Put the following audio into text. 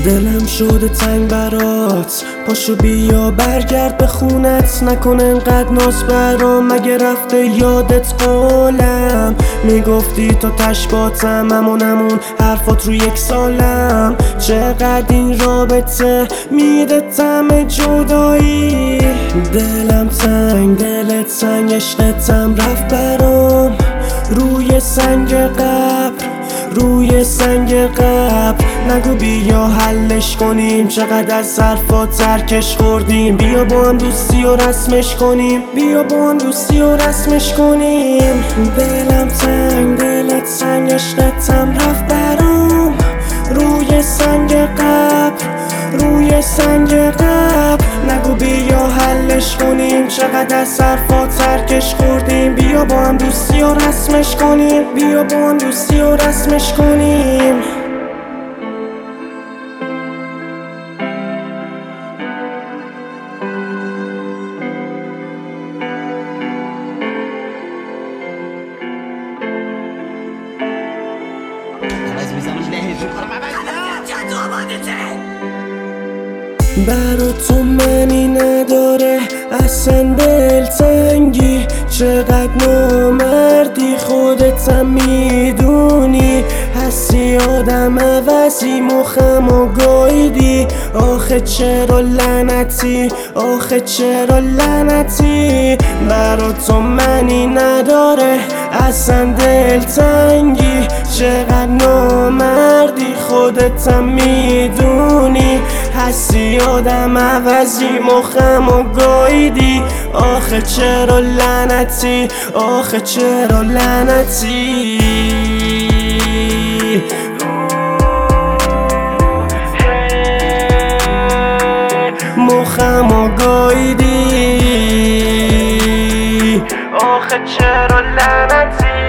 دلم شده تنگ برات، پاشو بیا برگرد به خونت، نکن انقدر ناز برام. مگه رفته یادت قولم میگفتی تو تشباتم، همون حرفات رو یک سالم. چقدر این رابطه میده طعم جدایی. دلم تنگ دلت تنگ، عشقتم رفت برام روی سنگ قبر، روی سنگ قبر. نگو بیا حلش کنیم، چقدر از حرفات ترکش خوردیم. بیا با هم دوستی و رسمش کنیم، بیا با هم دوستی و رسمش کنیم. دلم تنگ دلت تنگ، عشقتم رفت برام روی سنگ قبر، روی سنگ قبر. نگو بیا حلش کنیم، چقدر از حرفات ترکش خوردیم. بیا با هم دوستی و رسمش کنیم، بیا با هم دوستی و رسمش کنیم. برا تو منی نداره اصلا دلتنگی، چقدر نامردی خودتم میدونی. هستی آدم عوضی مخم و گایدی. آخه چرا لعنتی، آخه چرا لعنتی. برا تو منی نداره اصلا دلتنگی، چقدر نامردی خودتم میدونی. هستی آدم عوضی مخم و گایدی. آخه چرا لعنتی، آخه چرا لعنتی. مخم و گایدی. آخه چرا لعنتی.